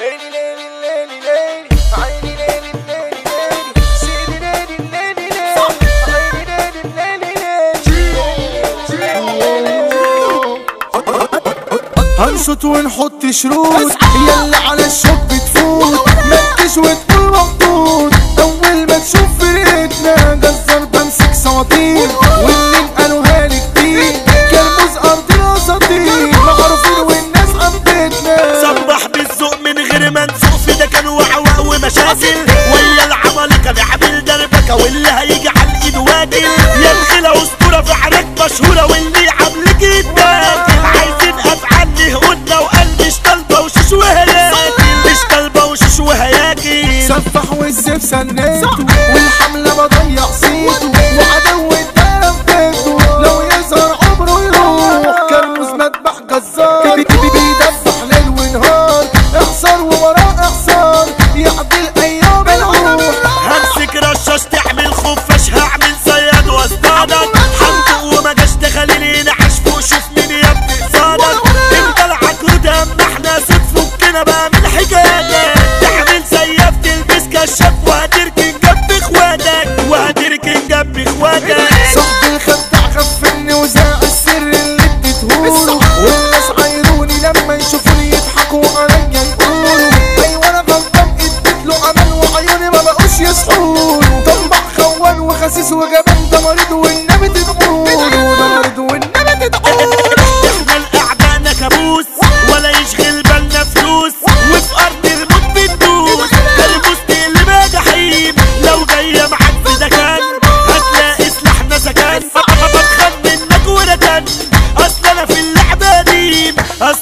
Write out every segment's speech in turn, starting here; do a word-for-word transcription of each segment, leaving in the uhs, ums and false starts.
ليلي ليلي ليلي ليلي عيني ليلي ليلي ليلي سيدي ليلي ليلي ليلي عيني ليلي ليلي هنشط ونحط شروط يلا على الشوك بتفوت مكش وتقول مخطوط اول ما تشوف فرقتنا جزر بمسك سواطير واللي قالوا هالي كتير كلموز ارض الاساطير معروفين والناس حبتنا صبح بالذوق من غير ما نسوق في ده كان وعواء ومشاكل ويا العمالقه نعمل دربكه واللي هيجي على الايد واكل يا الخلا اسطوره في حرك مشهوره واللي يعملك يتاكل عايزين افعال لهقولنا وقلب مش طالبه وشوش وهياكل مش طالبه وشوش وهياكل سفح والسيف سنيته والحمله بضيع صيته وعدو الدرب بيته لو يظهر عمره يروح كرموز مذبح جزار بيدفح ليل ونهار احصار ووراه احصار يعدل ايام الروح همسك رشاش تعمل خفاش هعمل صياد واصطادك حمق وما جاش دخلي نعش فوق شوف مين يا ابني قصادك انت العكرود اما احنا ست فكنا بقى من حكاياتك تعمل سياف تلبس كشاف وهتركن جنب اخواتك وهتركن جنب اخواتك صاحب الخدع غفلني وزاع السر اللي اديتهوله والناس عايروني لما يشوفوني يضحكوا عليا يقولوا ايوه انا غلطان اديت له امان وعيوني ما بقوش يصحوله طمع خوان وخسيس وجبان ده مريض والنبي تدعوله ده مريض والنبي تدعوله احنا الاعداءنا كابوس ولا يشغل بالنا فلوس وفي ارض الموت بندوس كرموز تقلبها جحيم لو جايه معاك في دكان هتلاقي سلاحنا سكان بتخن منك وركن اصل انا في اللعبه قديم اصل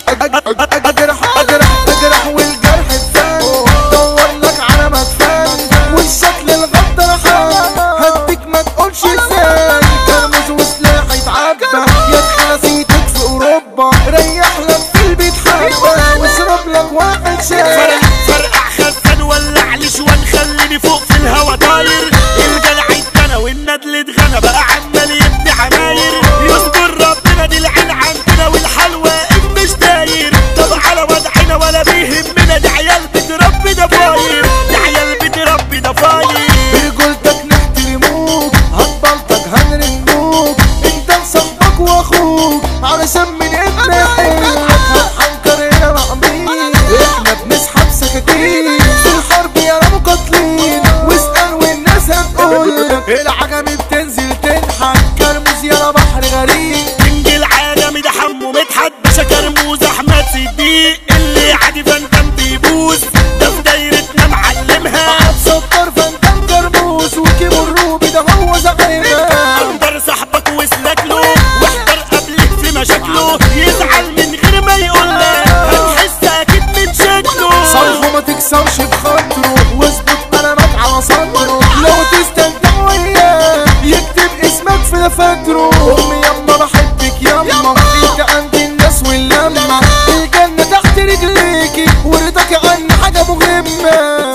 اجرح اجرح اجرح والجرح اتفان دور لك على مدفان والشكل الغدر حان هديك ما تقولش ازاي كرموز وسلاح يتعبى يا نسيتك في اوروبا ريح لك في البيت حبه واشرب لك واحد شاي فرقع خزان ولع لي شوان خليني فوق في الهوا طاير الجدع اتنا والندل اتغنى بقى عمال يبني عماير يستر ربنا دي العين عندنا والحال واقف مش داير طب على وضعنا ولا بيهمنا دي عيال بتربي ضفاير دي عيال بتربي ضفاير برجولتك نحترموك هتبلطج هنرموك انت صاحبك واخوك علشان من ابن حيلك هتحنكر هنا مع مين احنا بنسحب سكاكين في الحرب يا مقاتلين واسأل والناس هتقولك العجمي بتنزل تضحك كرموز يا بحر غريب كينج العالمي ده حمو مدحت باشا كرموز احمد صديق اللي عادي فانتم بيبوس ده في دايرتنا معلمها هتسطر فانتم كرموز وكيمو الروبي ده هو زعيمها اقدر صاحبك واسلك له واحضر قبلك في مشاكله يزعل من غير ما يقولك هتحس اكيد من شكله صالحه ما تكسرش بخاطره واظبط قلمك على صدره لو تستمتع وياه يكتب اسمك في دفاتره امي يما بحبك يما انت عند الناس واللمه الجنه تحت رجليكي ورضاكي عني حاجه مهمه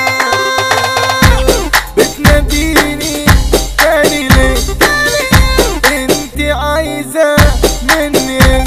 بتناديني تاني ليه انت عايزه مني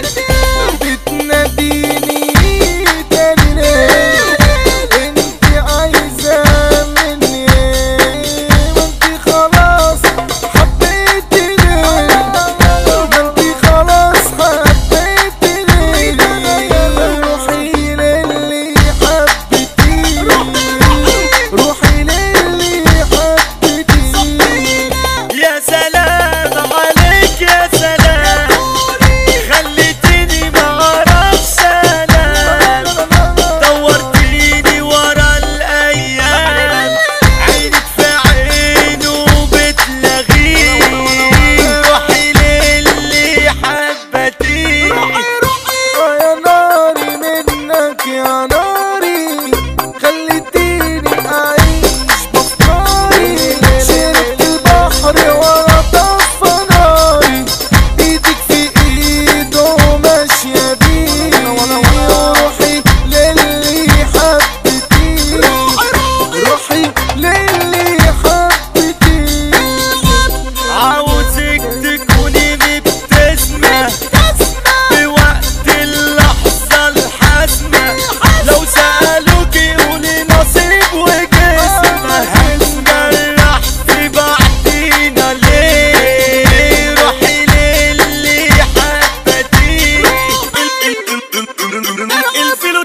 بتناديني تاني ليه انت عايزه مني وانت خلاص حبيتني ما انت خلاص حبيتني روحي للي حبتيني روحي للي حبتيني يا سلام عليك يا سلام خليتيني معرفش انام دورتيني ورا الايام عينك في عينه بتلغيني روحي للي حبتيني يا ناري منك يا ناري خليتيني اعيش بفكاري شربت البحر ورا طفى ناري ايدك في ايده ماشيه بيه روحي للي حبتيني روحي للي حبتيني عاوزك تكوني مبتسمة بوقت اللحظة الحاسمة لو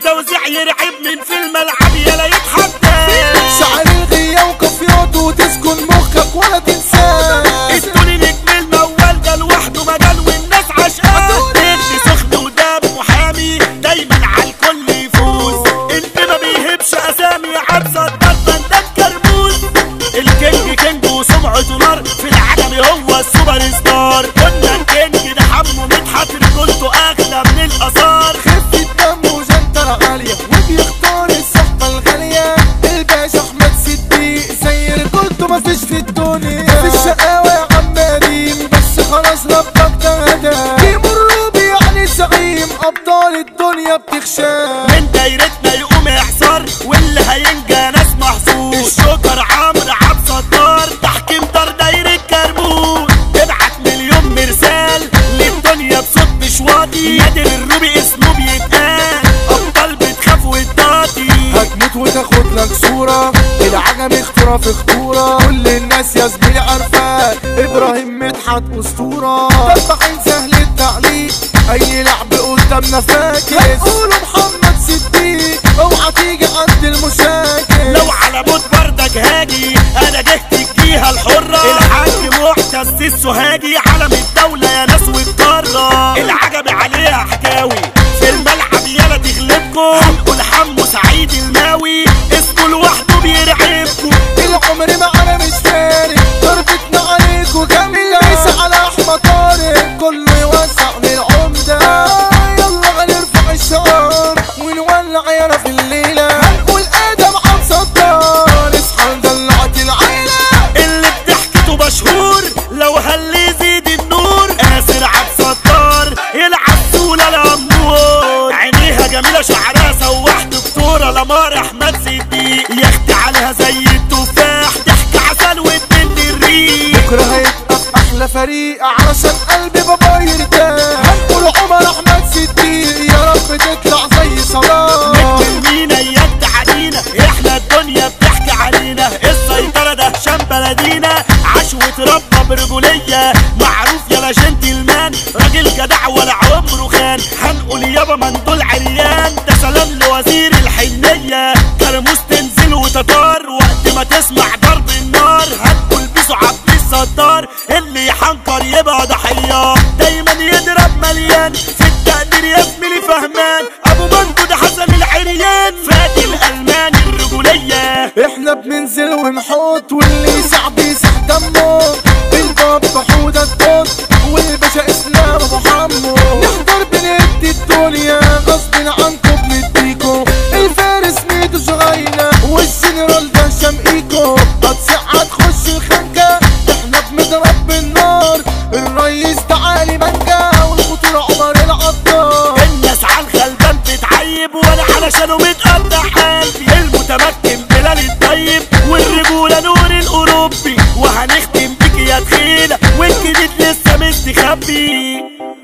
وتوزيع يرعب من في الملعب يلا يتحدى. شعر الغية وكافيات وتسكن مخك ولا تنساه. التوني نجم الموال ده لوحده مجال والناس عشقاه. ابن سخن ودم محامي دايما على الكل يفوز. اللي ما بيهبش اسامي عبسة الضربة ده كرموز. الكينج كينج وسمعته نار في العالم هو السوبر ستار. قلنا الكينج ده حمو مدحت رجولته اغلى من الاثار. خفة دم وجنطة عالية وبيختار الصحبة الغالية. الباشا احمد صديق زي رجولته مفيش في الدنيا. مفيش شقاوة يا عمالين بس خلاص ربك ده هدى. بيمروا بيه يعني زعيم ابطال الدنيا بتخشاه. من دايرتنا يقوم اعصار واللي هينجى ناس محظوظ. الشوكر عمرو عبد ستار تحكيم دار دايرة كرموز. ابعت مليون مرسال للدنيا بصوت مش واطي. نادر الروبي اسمه بيتقال ابطال بتخاف وتطاطي. هتموت وتاخد لك صورة العجم اختراع في خطورة. كل الناس يا زميلي عارفة ابراهيم مدحت اسطورة. تذبحين سهل التعليق اي لعب قدامنا فاكس. هنقوله محمد صديق اوعى تيجي عند المشاكل. لو على موت بردك هاجي انا جهت الجهة الحرة. الحاج معتز السوهاجي علم الدولة يا ناس والقارة. العجب عليها حكاوي في الملعب يلا تغلبكم. هنقول حمو سعيد الماوي اسمه لوحده بيرعبكم. العمر معانا مش فارق ضربتنا عليكوا جامدة. ليس على احمد طارق كله يوسع للعمدة. يلا هنرفع الشعار ونولع يانا في الليلة. هنقول ادم عبد ستار اصحى ندلعت العيلة. اللي بضحكته مشهور لو هل يزيد النور. آسر عبد ستار العسولة الأمور. عينيها جميلة شعرها سواح دكتورة لمار احمد صديق. يختي عليها زي التفاح ضحك عسل واتنين الريق. بكرة هيبقى في احلى فريق علشان قلبي بابا يرتاح. هنقول عمر احمد صديق يا رب تطلع زي صلاح. نجم مينا يد علينا احنا الدنيا بتحكي علينا. السيطرة ده هشام بلدينا عاش واتربى برجولية. معروف يا جنتلمان راجل جدع ولا عمره خان. هنقول يابا مندول عريان ده سلام لوزير الحنية. كرموز تنزل وتطار وقت ما تسمع ضرب النار. هنقول بيسو عبد الستار اللي يحنكر يبقى ضحية. دايما يضرب مليان في التقدير يا زميلي فهمان. ابو مندو ده حسن العريان فادي الالمان الرجولية. احنا بننزل ونحط واللي يسع بيسح دمه. الباب حودة الدود والباشا اسلام ابو حمو. نحضر بندي الدنيا غصب عنكم بنديكو. الفارس ميدو شغيلة والجنرال ده شمقيكو. هتسعى تخش الخنكة احنا بنضرب بالنار. الريس تعالي منجا والخطورة عمر العطار. الناس على الغلبان بتعيب وانا علشانه متقطع قلبي. المتمكن بلال الطيب والرجولة نور الاوروبي. وهنختم بيك يا تخيلة والجديد لسه مستخبي.